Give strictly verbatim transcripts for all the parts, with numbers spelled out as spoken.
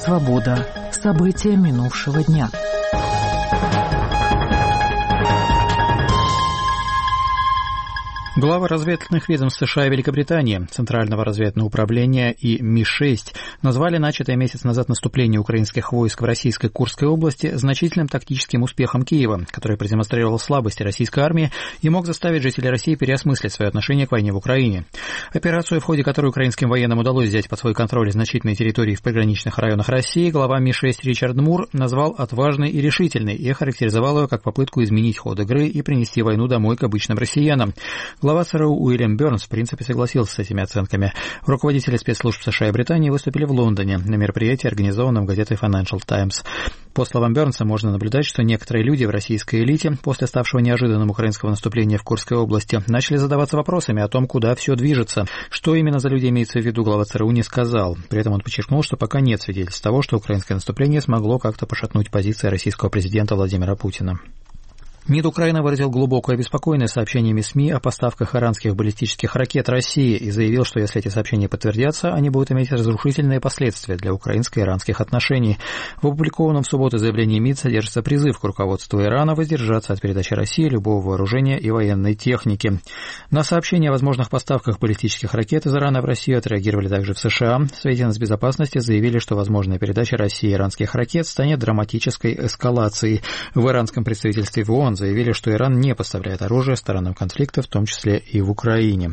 Свобода. События минувшего дня. Главы разведывательных ведомств США и Великобритании, Центрального разведывательного управления и Ми шесть назвали начатое месяц назад наступление украинских войск в российской Курской области значительным тактическим успехом Киева, который продемонстрировал слабости российской армии и мог заставить жителей России переосмыслить свое отношение к войне в Украине. Операцию, в ходе которой украинским военным удалось взять под свой контроль значительные территории в приграничных районах России, глава Ми шесть Ричард Мур назвал отважной и решительной и охарактеризовал ее как попытку изменить ход игры и принести войну домой к обычным россиянам. Глава ЦРУ Уильям Бернс в принципе согласился с этими оценками. Руководители спецслужб США и Британии выступили в Лондоне на мероприятии, организованном газетой Financial Times. По словам Бернса, можно наблюдать, что некоторые люди в российской элите после ставшего неожиданным украинского наступления в Курской области начали задаваться вопросами о том, куда все движется. Что именно за люди имеется в виду, глава ЦРУ не сказал. При этом он подчеркнул, что пока нет свидетельств того, что украинское наступление смогло как-то пошатнуть позиции российского президента Владимира Путина. МИД Украины выразил глубокую обеспокоенность сообщениями СМИ о поставках иранских баллистических ракет России и заявил, что если эти сообщения подтвердятся, они будут иметь разрушительные последствия для украинско-иранских отношений. В опубликованном в субботу заявлении МИД содержится призыв к руководству Ирана воздержаться от передачи России любого вооружения и военной техники. На сообщения о возможных поставках баллистических ракет из Ирана в Россию отреагировали также в США. В Совете нацбезопасности заявили, что возможная передача России иранских ракет станет драматической эскалацией. В иранском представительстве в ООН заявили, что Иран не поставляет оружие сторонам конфликта, в том числе и в Украине.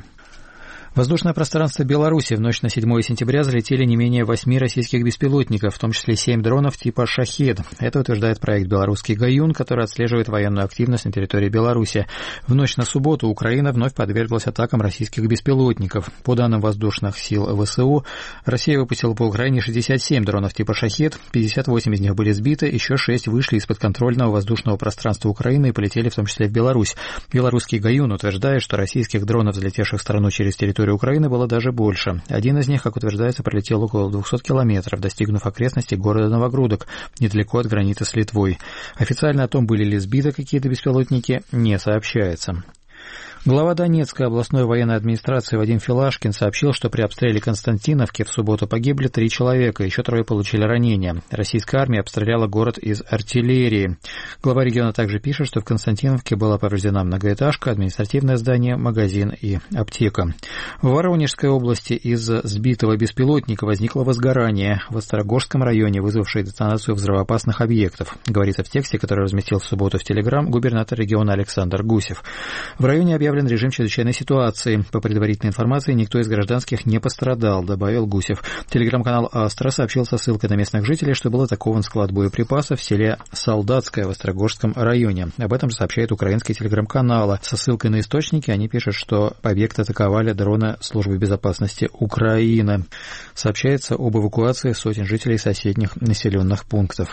В воздушное пространство Беларуси в ночь на седьмое сентября залетели не менее восьми российских беспилотников, в том числе семь дронов типа «Шахед». Это утверждает проект «Белорусский Гаюн», который отслеживает военную активность на территории Беларуси. В ночь на субботу Украина вновь подверглась атакам российских беспилотников. По данным воздушных сил ВСУ, Россия выпустила по Украине шестьдесят семь дронов типа «Шахед», пятьдесят восемь из них были сбиты, еще шесть вышли из подконтрольного воздушного пространства Украины и полетели в том числе в Беларусь. «Белорусский Гаюн» утверждает, что российских дронов, взлетевших в страну через территорию Украины, было даже больше. Один из них, как утверждается, пролетел около двухсот километров, достигнув окрестностей города Новогрудок, недалеко от границы с Литвой. Официально о том, были ли сбиты какие-то беспилотники, не сообщается. Глава Донецкой областной военной администрации Вадим Филашкин сообщил, что при обстреле Константиновки в субботу погибли три человека, еще трое получили ранения. Российская армия обстреляла город из артиллерии. Глава региона также пишет, что в Константиновке была повреждена многоэтажка, административное здание, магазин и аптека. В Воронежской области из-за сбитого беспилотника возникло возгорание в Острогожском районе, вызвавшее детонацию взрывоопасных объектов, говорится в тексте, который разместил в субботу в Телеграм губернатор региона Александр Гусев. В районе объявлен режим чрезвычайной ситуации. По предварительной информации, никто из гражданских не пострадал, добавил Гусев. Телеграм-канал «Астра» сообщил со ссылкой на местных жителей, что был атакован склад боеприпасов в селе Солдатское в Острогожском районе. Об этом же сообщает украинский телеграм-канал. Со ссылкой на источники они пишут, что объект атаковали дроны службы безопасности Украины. Сообщается об эвакуации сотен жителей соседних населенных пунктов.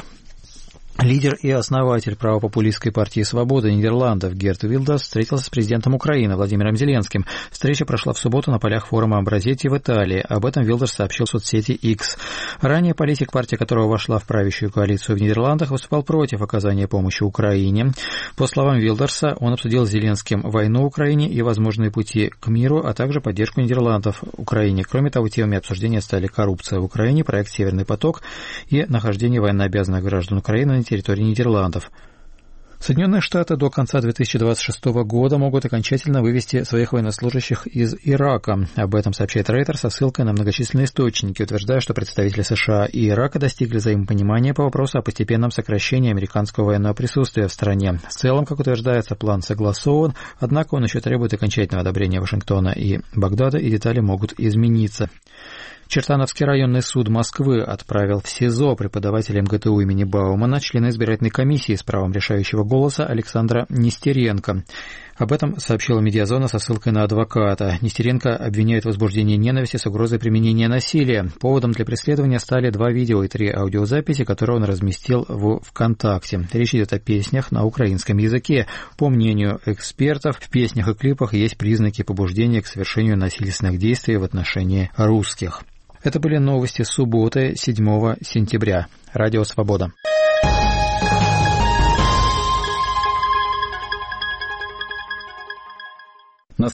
Лидер и основатель правопопулистской партии «Свобода» Нидерландов Герт Вилдерс встретился с президентом Украины Владимиром Зеленским. Встреча прошла в субботу на полях форума Амбразетти в Италии. Об этом Вилдерс сообщил в соцсети X. Ранее политик, партия которого вошла в правящую коалицию в Нидерландах, выступал против оказания помощи Украине. По словам Вилдерса, он обсудил с Зеленским войну в Украине и возможные пути к миру, а также поддержку Нидерландов в Украине. Кроме того, темами обсуждения стали коррупция в Украине, проект «Северный поток» и нахождение военнообязанных граждан Украины на территории Нидерландов. Соединенные Штаты до конца две тысячи двадцать шестого года могут окончательно вывести своих военнослужащих из Ирака. Об этом сообщает Рейтер со ссылкой на многочисленные источники, утверждая, что представители США и Ирака достигли взаимопонимания по вопросу о постепенном сокращении американского военного присутствия в стране. В целом, как утверждается, план согласован, однако он еще требует окончательного одобрения Вашингтона и Багдада, и детали могут измениться. Чертановский районный суд Москвы отправил в СИЗО преподавателя МГТУ имени Баумана, члена избирательной комиссии с правом решающего голоса Александра Нестеренко. Об этом сообщила Медиазона со ссылкой на адвоката. Нестеренко обвиняет в возбуждении ненависти с угрозой применения насилия. Поводом для преследования стали два видео и три аудиозаписи, которые он разместил в ВКонтакте. Речь идет о песнях на украинском языке. По мнению экспертов, в песнях и клипах есть признаки побуждения к совершению насильственных действий в отношении русских. Это были новости субботы, седьмого сентября. Радио «Свобода».